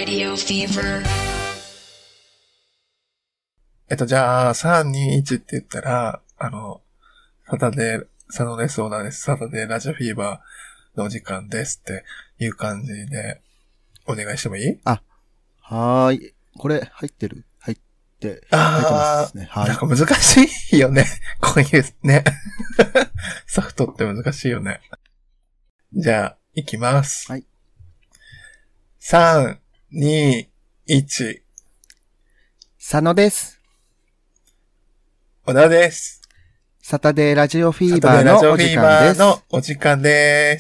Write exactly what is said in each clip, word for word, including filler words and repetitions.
Radio Fever えっと、じゃあ、さん、に、いちって言ったら、あの、サタデー、サノデスオーナーです。サタデーラジオフィーバーのお時間ですっていう感じで、お願いしてもいい？ あ、はーい。これ、入ってる入って、入ってあますね。はい。 ー、なんか難しいよね。こういうね。ソフトって難しいよね。じゃあ、いきます。 はい。 さん、に、いち。 佐野です。 小田です。 サタデーラジオフィーサタバーデーラジオフィのお時間です。 ーバーのお時間です。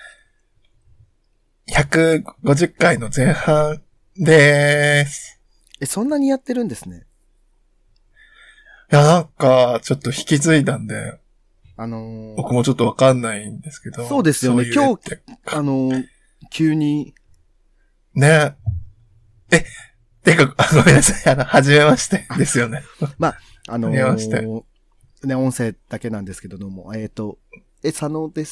ひゃくごじゅっかいの前半でーす。 え、そんなにやってるんですね。 いや、なんか、ちょっと引き継いだんで、 あのー、 僕もちょっとわかんないんですけど。 そうですよねそういうって。 あのー、急に、 ね。え、てか、あごめんなさい。あの、はじめましてですよね。 まあ、あのはじめましてー、ね、音声だけなんですけども、えっ、ー、と、え、佐野です。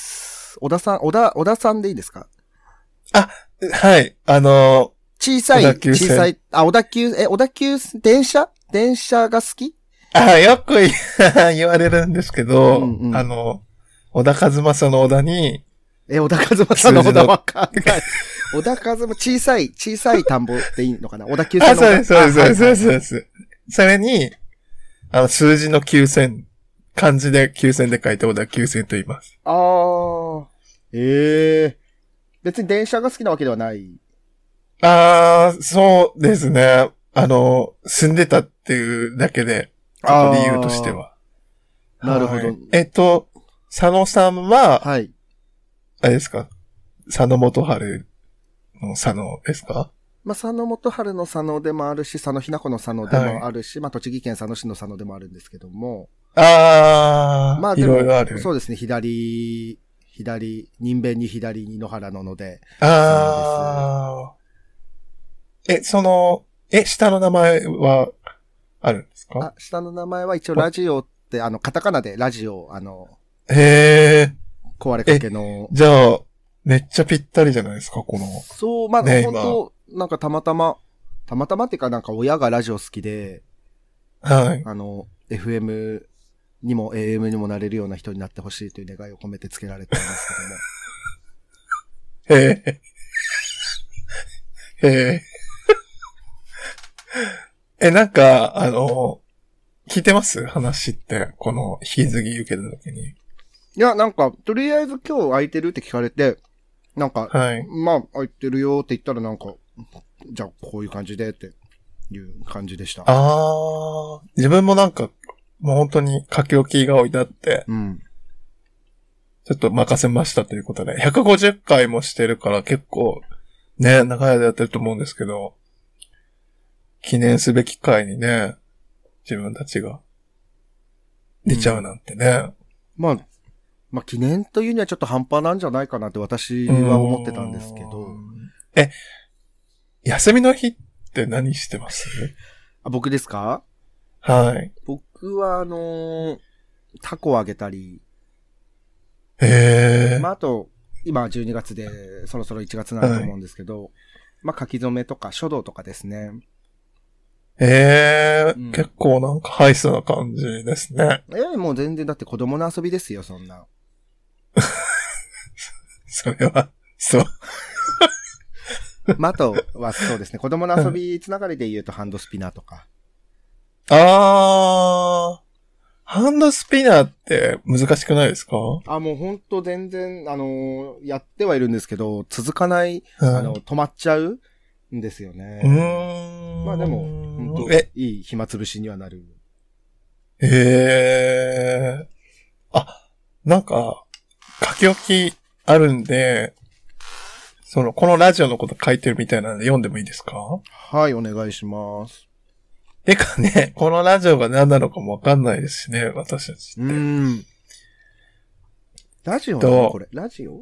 小田さん、小田、小田さんでいいですか？ あ、はい。あの小さい、 小田急線小さい、あ、小田急、え、小田急、電車電車が好き？ あ、よく言われるんですけど、 うんうん、 あの、小田和正の小田に、 え、小田和正の小田わかんない。小田和正、小さい、小さい田んぼっていいのかな？小田急線の小田。 あ、そうです、そうです、そうです、そうです。それに、あの、数字のきゅうせん、漢字できゅうせんで書いて小田急線と言います。 あー。ええー。別に電車が好きなわけではない。 あー、そうですね。あの、住んでたっていうだけで、ちょっと理由としては。 なるほど。 はい、えっと、佐野さんは、 はい。 あれですか？佐野元春の佐野ですか？ まあ、佐野元春の佐野でもあるし、佐野ひな子の佐野でもあるし、はい、まあ、栃木県佐野市の佐野でもあるんですけども。 あー、 まあ、 いろいろある。 そうですね、左、左、人弁に左に野原のので。 あー。え、その、え、下の名前はあるんですか？ あ、下の名前は一応ラジオって、あの、カタカナでラジオ、あの、 へー。 壊れかけの。 じゃあ、めっちゃぴったりじゃないですか、この。 そう、まあ、ね、本当なんかたまたま、たまたまっていうかなんか親がラジオ好きで、 はい。 あの、エフエム にも エーエム にもなれるような人になってほしいという願いを込めて付けられてるんですけども。へえ。へえ。え、なんか、あの、聞いてます話って、この引き継ぎ受けた時に。 いや、なんか、とりあえず今日空いてるって聞かれて、なんか、 はい。 まあ、空いてるよって言ったらなんか、じゃあこういう感じでっていう感じでした。 あー、自分もなんか、もう本当に書き置きが置いてあって、 うん。 ちょっと任せましたということで、ひゃくごじゅっかいもしてるから結構、ね、長い間やってると思うんですけど、記念すべき回にね、自分たちが出ちゃうなんてね。うん、 まあ、まあ記念というにはちょっと半端なんじゃないかなって私は思ってたんですけど。 え、休みの日って何してます？ あ、僕ですか？ はい。 僕はあのー、タコをあげたり。 へー。 まああと、今じゅうにがつでそろそろいちがつになると思うんですけど、はい、まあ書き初めとか書道とかですね。 ええーうん、結構なんかハイスな感じですね。 ええ、もう全然だって子供の遊びですよ、そんな。 それは、そう。 まあ、あとはそうですね、子供の遊びつながりで言うとハンドスピナーとか。 あー、ハンドスピナーって難しくないですか？ あ、もうほんと全然、あのー、やってはいるんですけど、続かない、 うん、 あの、止まっちゃうんですよね。 うーん。 まあでも、本当いい暇つぶしにはなる。 へえ。あ、なんか、書き置きあるんで、その、このラジオのこと書いてるみたいなので読んでもいいですか？ はい、お願いします。 てかね、このラジオが何なのかもわかんないですしね、私たちって。 うーん。ラジオなのこれ。ラジオ？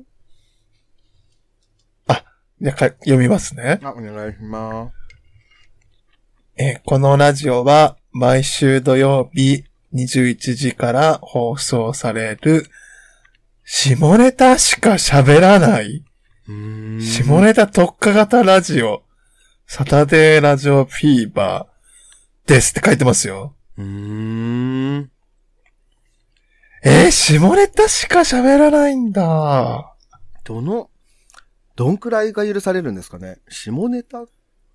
あ、じゃあ読みますね。 あ、お願いします。 えー、このラジオは毎週土曜日にじゅういちじから放送される下ネタしか喋らない下ネタ特化型ラジオサタデーラジオフィーバーですって書いてますよ。 うーん。 えー、下ネタしか喋らないんだ。 どの、どんくらいが許されるんですかね。下ネタ？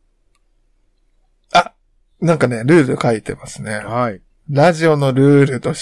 あ、なんかね、ルール書いてますね。 はい。 ラジオのルールとして、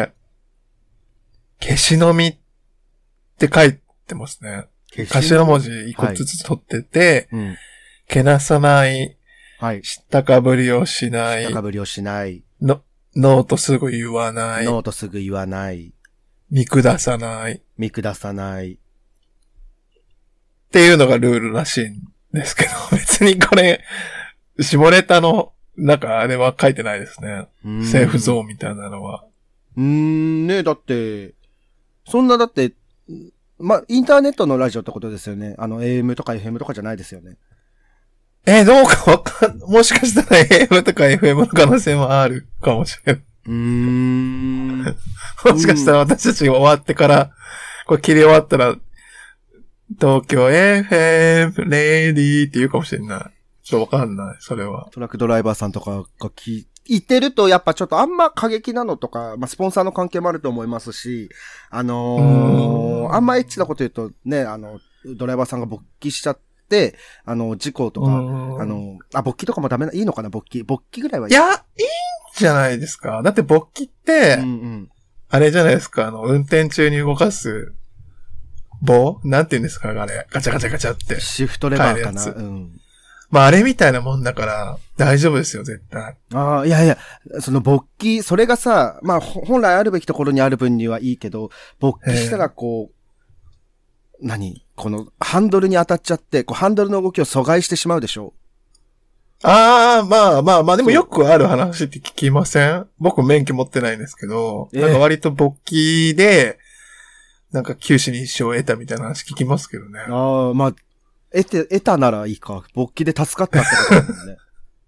消し飲みって書いてますね。頭文字一個ずつ取ってて、 はい、うん、 けなさない、 はい、 知ったかぶりをしない、 知ったかぶりをしない、 の、ノーとすぐ言わない、 ノーとすぐ言わない、 見下さない、 見下さない、 っていうのがルールらしいんですけど、別にこれ、下ネタの、なんかあれは書いてないですね。セーフゾーンみたいなのは。 うーん、ねだって、そんなだって、ま、インターネットのラジオってことですよね。あの、エーエム とか エフエム とかじゃないですよね。 えー、どうかわかん、もしかしたら エーエム とか エフエム の可能性もあるかもしれない。 うーん。もしかしたら私たちが終わってから、これ切り終わったら、東京 エフエム レディーって言うかもしれない。ちょっとわかんない、それは。 トラックドライバーさんとかが聞いてると、やっぱちょっとあんま過激なのとか、まあ、スポンサーの関係もあると思いますし、あのー、あんまエッチなこと言うとね、あの、ドライバーさんが勃起しちゃって、あの、事故とか、あの、あ、勃起とかもダメな、いいのかな、勃起。勃起ぐらいはいい。 いや、いいんじゃないですか。だって勃起って、うんうん、あれじゃないですか、あの、運転中に動かす、棒なんて言うんですか、あれ。ガチャガチャガチャって。 シフトレバーかな。うん。 まあ、あれみたいなもんだから、大丈夫ですよ、絶対。 ああ、いやいや、その勃起、それがさ、まあ、本来あるべきところにある分にはいいけど、勃起したらこう、何この、ハンドルに当たっちゃって、こう、ハンドルの動きを阻害してしまうでしょ？ ああ、まあまあまあ、でもよくある話って聞きません？僕免許持ってないんですけど、えー、なんか割と勃起で、なんか九死に一生を得たみたいな話聞きますけどね。 ああ、まあ、得て、得たならいいか。勃起で助かったってことだもんね。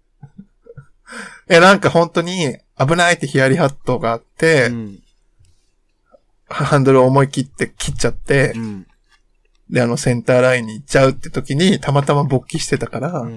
え、なんか本当に危ないってヒヤリハットがあって、うん、ハンドルを思い切って切っちゃって、うん、で、あのセンターラインに行っちゃうって時にたまたま勃起してたから、うんうん、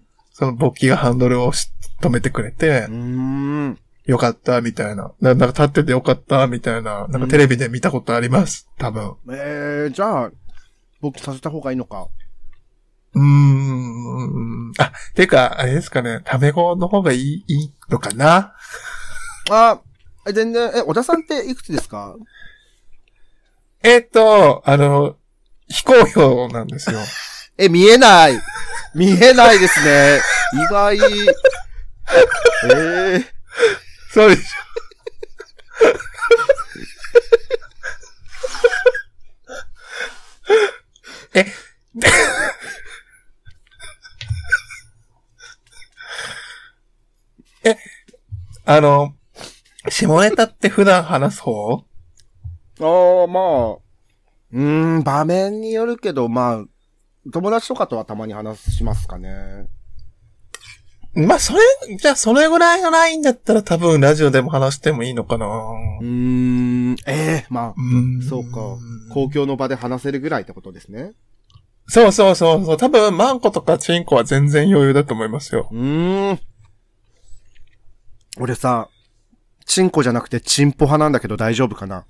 その勃起がハンドルを止めてくれて、うーんよかったみたいな。なんか立っててよかったみたいな。なんかテレビで見たことあります。多分。 えー、じゃあ、勃起させた方がいいのか。 うーん。あ、てか、あれですかね。タメ語の方がいい、いいのかな？ あ、全然、え、小田さんっていくつですか？ えっと、あの、非公表なんですよ。 え、見えない。見えないですね。意外。えー。 そうでしょ。え、え、あの、下ネタって普段話す方？ ああ、まあ、うーん、場面によるけど、まあ、友達とかとはたまに話しますかね。 まあ、それ、じゃあ、それぐらいのラインだったら多分ラジオでも話してもいいのかな。 うーん、ええー、まあ、そうか。公共の場で話せるぐらいってことですね。 そうそうそうそう。多分、マンコとかチンコは全然余裕だと思いますよ。 うーん。俺さ、チンコじゃなくてチンポ派なんだけど大丈夫かな？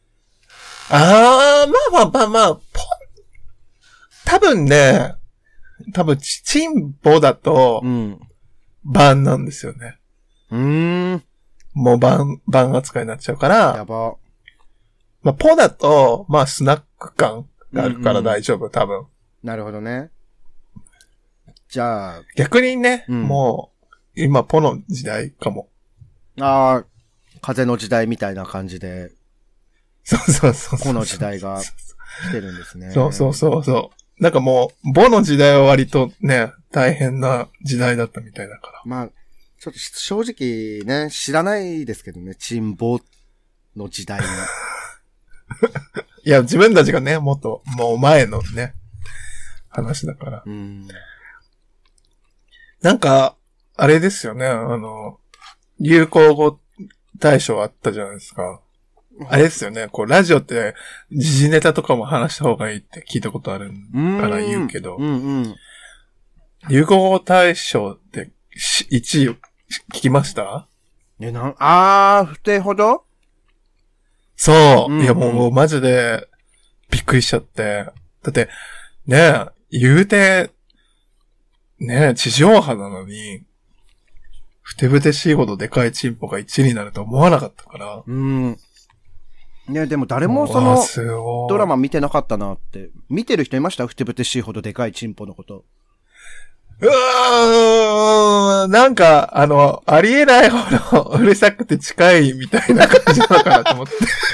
あー、まあまあまあまあ、ポ多分ね、多分、チンポだと、うん。バンなんですよね。 うーん。 もうバン、バン扱いになっちゃうから。 やば。 まあ、ポだと、まあ、スナック感があるから大丈夫、うんうん、多分。 なるほどね。じゃあ。 逆にね、うん、もう、今、ポの時代かも。 ああ、風の時代みたいな感じで。 そうそうそうそう。 ポの時代が来てるんですね。 そうそうそうそう。なんかもう、ボの時代は割とね、大変な時代だったみたいだから。 まあ、ちょっと正直ね、知らないですけどね、チンボの時代に。 いや、自分たちがね、もっと、もう前のね、話だから。うん、なんか、あれですよね、あの、流行語大賞あったじゃないですか。あれですよね、こう、ラジオって、時事ネタとかも話した方がいいって聞いたことあるから言うけど。うんうん、 流行語大賞っていちい聞きました？ え、なん、あー、不定ほどそう。 うんうん、 いやもう、もうマジでびっくりしちゃって。だって、ねえ、言うて、ねえ、地上波なのに、ふてぶてしいほどでかいチンポがいちいになると思わなかったから。 うん。ね、でも誰もそのドラマ見てなかったなって。見てる人いました？ふてぶてしいほどでかいチンポのこと。 うわー、なんか、あの、ありえないほどうるさくて近いみたいな感じなのかなと思って。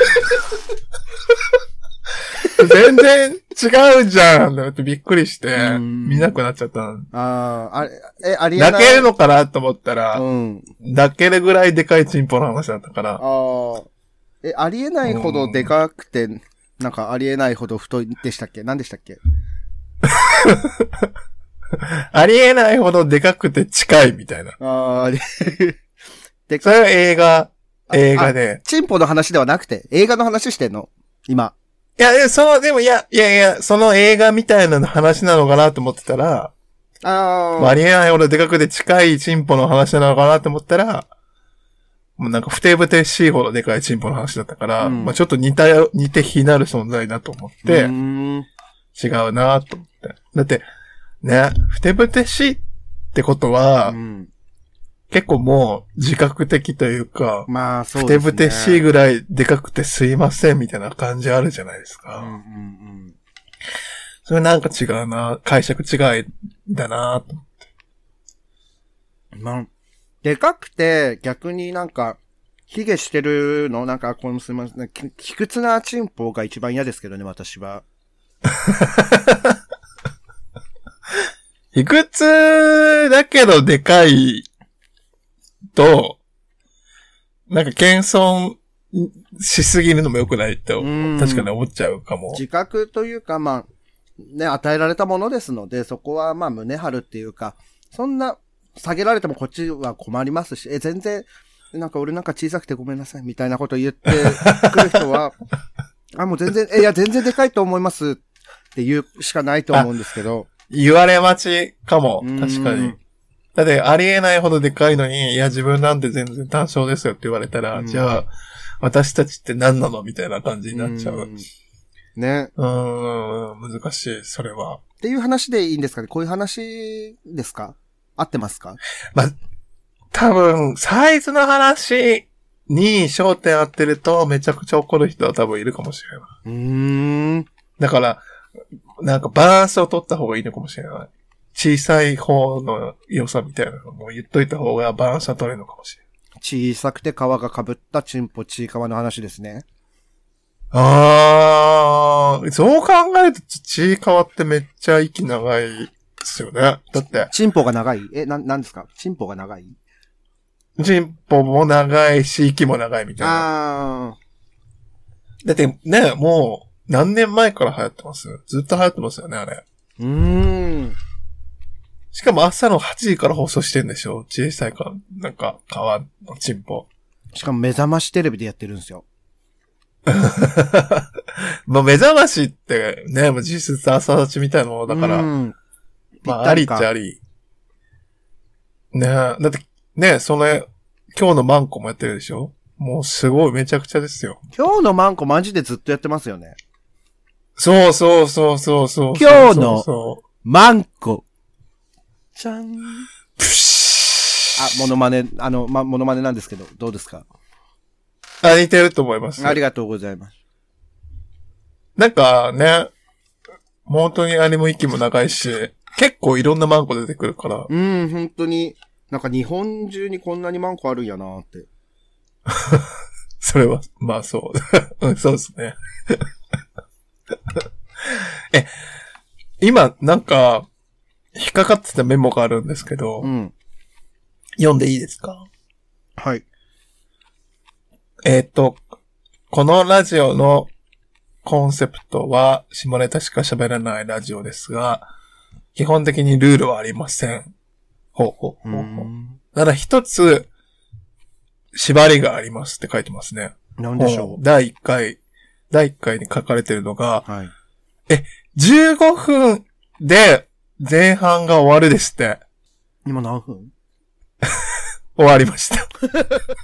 全然違うじゃんってびっくりして、見なくなっちゃった。ああ、あれ、え、ありえない。 泣けるのかなと思ったら、 うん、 泣けるぐらいでかいチンポの話だったから。ああ。え、ありえないほどでかくて、うん、なんかありえないほど太いでしたっけ？何でしたっけ？ ありえないほどでかくて近いみたいな。ああ、で、それは映画、映画で。 チンポの話ではなくて、映画の話してんの？今。 いや、その、でもいや、いやいや、その映画みたいな話なのかなと思ってたら、ああ。ありえないほどでかくて近いチンポの話なのかなと思ったら、もうなんかふてぶてしいほどでかいチンポの話だったから、うん、まあちょっと似た、似て非なる存在だと思って、うーん違うなと思って。だって、ね、ふてぶてしいってことは、うん、結構もう自覚的というか、まあそうですね。ふてぶてしいぐらいでかくてすいませんみたいな感じあるじゃないですか。うんうんうん、それなんか違うな、解釈違いだなと思って。 まあ、でかくて逆になんか、卑下してるのなんか、このすみません、卑屈なチンポが一番嫌ですけどね、私は。 卑屈だけどでかいと、なんか謙遜しすぎるのも良くないって確かに思っちゃうかも。 自覚というか、まあ、ね、与えられたものですので、そこはまあ胸張るっていうか、そんな下げられてもこっちは困りますし、え、全然、なんか俺なんか小さくてごめんなさいみたいなこと言ってくる人は、あ、もう全然、え、いや全然でかいと思いますって言うしかないと思うんですけど。 言われ待ちかも。確かに。だってありえないほどでかいのに、いや自分なんて全然単小ですよって言われたら、じゃあ私たちって何なのみたいな感じになっちゃう。うね。うーん、難しい、それは。 っていう話でいいんですかね？こういう話ですか？合ってますか？ まあ、多分、サイズの話に焦点当てるとめちゃくちゃ怒る人は多分いるかもしれない。うーん。だから、なんかバランスを取った方がいいのかもしれない。小さい方の良さみたいなのも言っといた方がバランスは取れるのかもしれない。 小さくて皮が被ったチンポチーカワの話ですね。 あー、そう考えるとチーカワってめっちゃ息長いですよね。だって。 チンポが長い？え、な、なんですか？チンポが長い？ チンポも長いし、息も長いみたいな。あー。だってね、もう何年前から流行ってます？ずっと流行ってますよね、あれ。うーん。しかも朝のはちじから放送してんでしょ？小さいか、なんか、川のチンポ。 しかも目覚ましテレビでやってるんですよ。 まあ目覚ましってね、もう実質朝立ちみたいなものだから、まあありっちゃあり。ねえ、だってね、それ、今日のマンコもやってるでしょ？もうすごいめちゃくちゃですよ。 今日のマンコマジでずっとやってますよね。 そうそうそうそうそう。 今日のマンコ。じゃん。プシあ、モノマネ、あの、ま、モノマネなんですけど、どうですか？ あ、似てると思います。 ありがとうございます。 なんかね、本当にあれも息も長いし、結構いろんなマンコ出てくるから。 うん、本当に、なんか日本中にこんなにマンコあるんやなーって。 それは、まあそう。そうですね。え、今、なんか、引っかかってたメモがあるんですけど、うん、読んでいいですか？はい。えっと、このラジオのコンセプトは、下ネタしか喋らないラジオですが、基本的にルールはありません。ほうほうほうほう。ただ一つ、縛りがありますって書いてますね。 なんでしょう？ だいいっかい、だいいっかいに書かれてるのが、はい、え、じゅうごふんで前半が終わるですって。 今何分？ 終わりました。